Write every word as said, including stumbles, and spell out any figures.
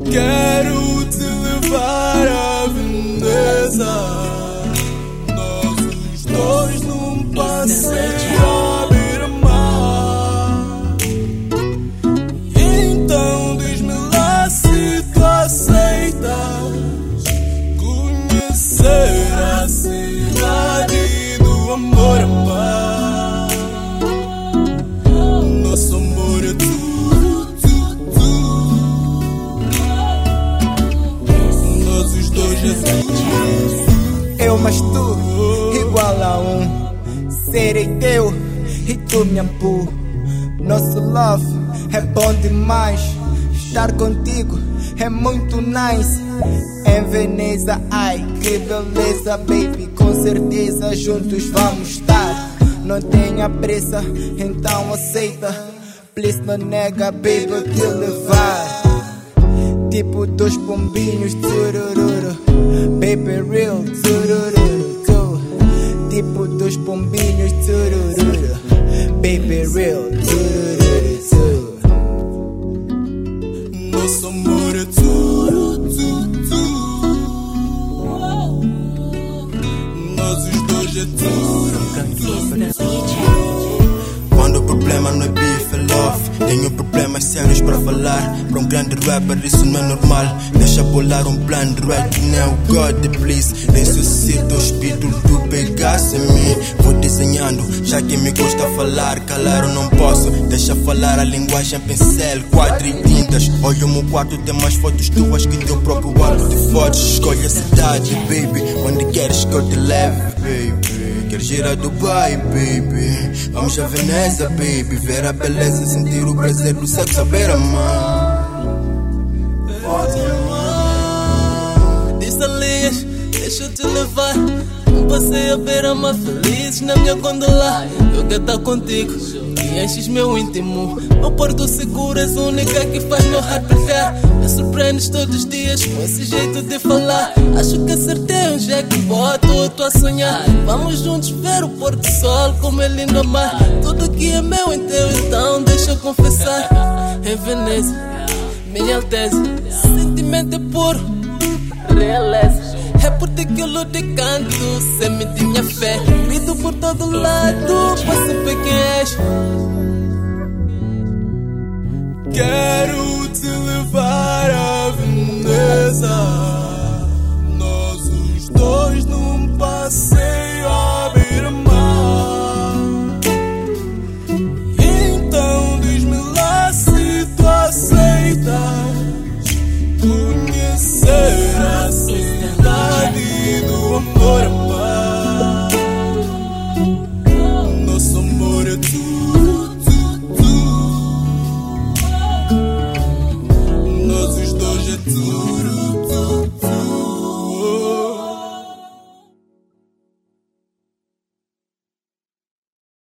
Quero te levar a Veneza, nós os dois num passeio à beira-mar. Então diz-me lá se tu aceitas conhecer a cidade do amor amar. Nosso amor é tudo, tudo, tudo. Nós os dois é tudo. Eu mais tu, igual a um. Serei teu e tu me ampu. Nosso love é bom demais. Estar contigo é muito nice. Em Veneza, ai que beleza, baby. Com certeza juntos vamos estar. Não tenha pressa, então aceita. Please não nega, baby, eu te levar. Tipo dois pombinhos, turururu. Baby real, turururu, tu. Tipo dois pombinhos, turururu. Baby real, turururu, tu. Nosso amor é tudo, tudo, tudo. Nós os dois é tudo. Quando o problema não é beef, é love. Tenho problemas sérios para falar. Para um grande rapper isso não é normal. Deixa bolar um plano right now, God please. Ressuscita o espírito tu pegasse em mim. Vou desenhando, já que me custa falar. Calar eu não posso, deixa falar a linguagem pincel, quatro e tintas. Olha o meu quarto, tem mais fotos tuas que teu próprio álbum de fotos. Escolhe a cidade, baby, onde queres que eu te leve, baby. Queres ir a Dubai, baby? Vamos a Veneza, baby. Ver a beleza, sentir o prazer do sexo à beira-mar. Diz Alias, deixa eu te levar um passeio à beira-mar, felizes na minha gondola. Eu quero estar contigo e enches meu íntimo. Meu porto seguro, és a única que faz meu heart brilhar. Me surpreendes todos os dias com esse jeito de falar. Acho que acertei um jackpot, eu tô a sonhar. Vamos juntos ver o pôr do sol, como é lindo amar. Tudo que é meu é teu, então deixa eu confessar. Em Veneza, minha alteza, sentimento é puro, realeza. É por ti que eu luto e canto, cê me tinha fé. Grito por todo lado, pra saber quem és. Quero te levar a Veneza, nós os dois num passeio à beira-mar. Então diz-me lá se tu aceitas conhecer a cidade do amor amar. Nosso amor é tudo, tudo, tudo. Nós os dois é tudo.